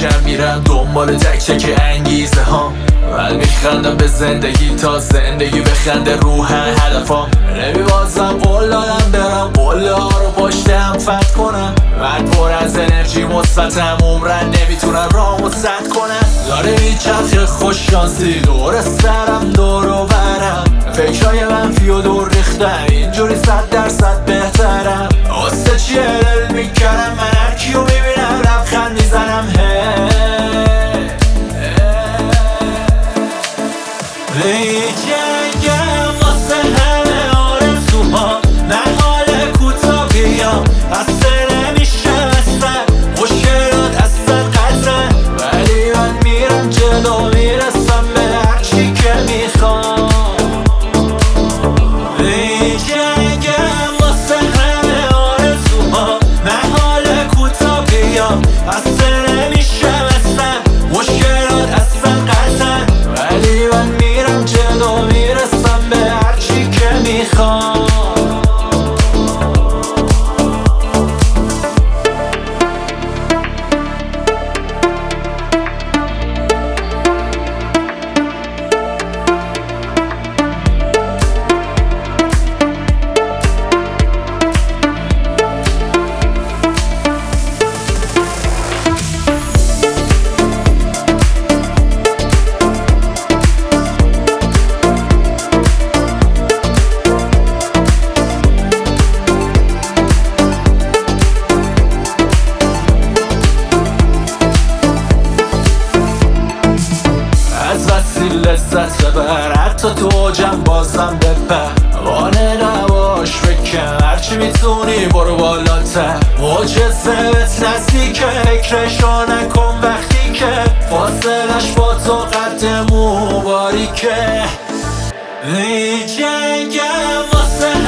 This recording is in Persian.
میکشم میرم دنبال تک تک انگیزه ها. من میخندم به زندگی تا زندگی بخنده روحن هدفام. نمیبازم قول دادم برم قله ها رو پشتم فتح کنم. من پر از انرژی مثبتم عمرن نمیتونم رامو سد کنم. داره میچرخه خوش شانسی دور سرم دور و برم. فکرای منفی و دور ریختم اینجوری 100% بهترم. واسه چیه دل میکردم من هرکیو میبینم لبخند میزنم. جنگم واسه همه آرزوها نه حال کوتا بیام. اصلا نمیشه اصلا مشکلات اصلا قطرن. ولی من میرم جلو میرسم به هرچی که میخوام. جنگم واسه همه آرزوها نه حال کوتا بیام. اصلا نمیشه اصلا مشکلات اصلا قطرن. ولی من میرم جلو میرسم به هرچی که میخوام. لذت ببر حتی تو جم بازم بپر. وانه نباش بکن هرچی میتونی برو بالاتر. معجزه بهت نزدیکه فکرشو نکن وقتی که فاصلش با تو قد مو باریکه. جنگم واسه